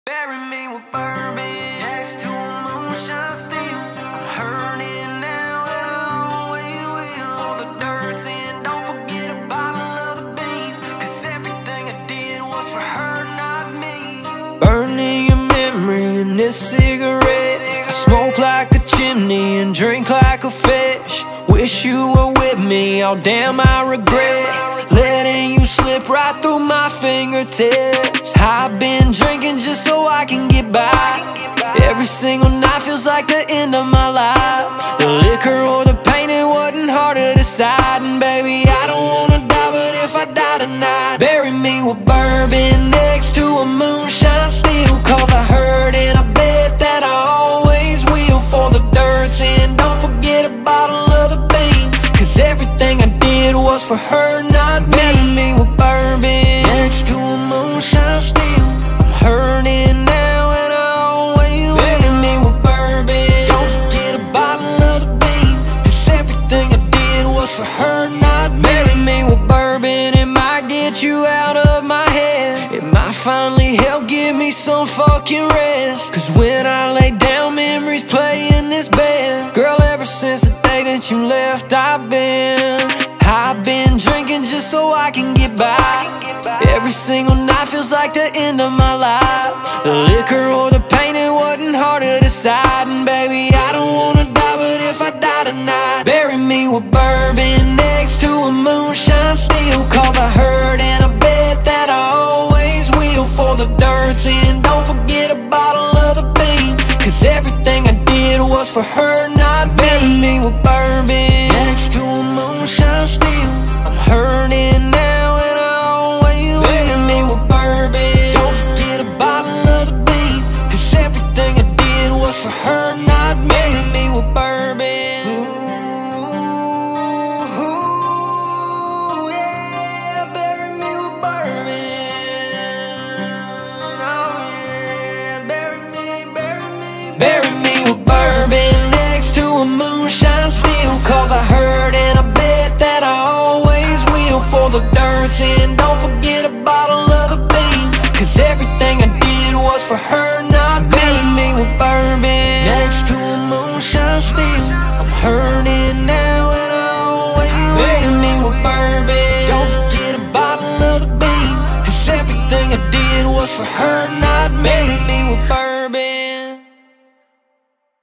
Bury me with bourbon next to a moonshine still. I'm hurting now and I always will. All the dirt's in, don't forget a bottle of the bean, 'cause everything I did was for her, not me. Burning your memory in this cigarette. I smoke like a chimney and drink like a fish. Wish you were with me, oh damn I regret letting you slip right through my fingertips. I've been drinking just so I can get by. Every single night feels like the end of my life. The liquor or the pain, it wasn't hard to decide. And baby, I don't wanna die, but if I die tonight, bury me with bourbon next to a moonshine still. 'Cause I heard and I bet that I always will. For the dirt's in, don't forget a bottle of the bean, 'cause everything I did was for her, not me. Bury me with bourbon next to a moonshine still. I'm hurting now and I always will. Bury me with bourbon, don't forget a bottle of the bean, 'cause everything I did was for her, not me. Bury me with bourbon, it might get you out of my head. It might finally help give me some fucking rest, 'cause when I lay down, memories play in this bed. Girl, ever since the day that you left, I've been drinking just so I can get by. Every single night feels like the end of my life. The liquor or the pain, it wasn't hard to decide. And baby, I don't wanna die, but if I die tonight, bury me with bourbon next to a moonshine still. 'Cause I heard and I bet that I always will. For the dirt's in, don't forget a bottle of the bean, 'cause everything I did was for her, not me. Bury me with bourbon next to a moonshine still. I'm hurting now and I always will. Bury me with bourbon, don't forget a bottle of the bean, 'cause everything I did was for her, not me. Bury me with bourbon. Ooh, yeah, bury me with bourbon. Oh yeah, bury me with bourbon next to a moonshine still. 'Cause I heard and I bet that I always will. For the dirt's in, don't forget a bottle of the bean, 'cause everything I did was for her, not me. Bury me with bourbon next to a moonshine still. I'm hurting now and I always will. Bury me with bourbon, don't forget a bottle of the bean, 'cause everything I did was for her, not me. Bury me with bourbon.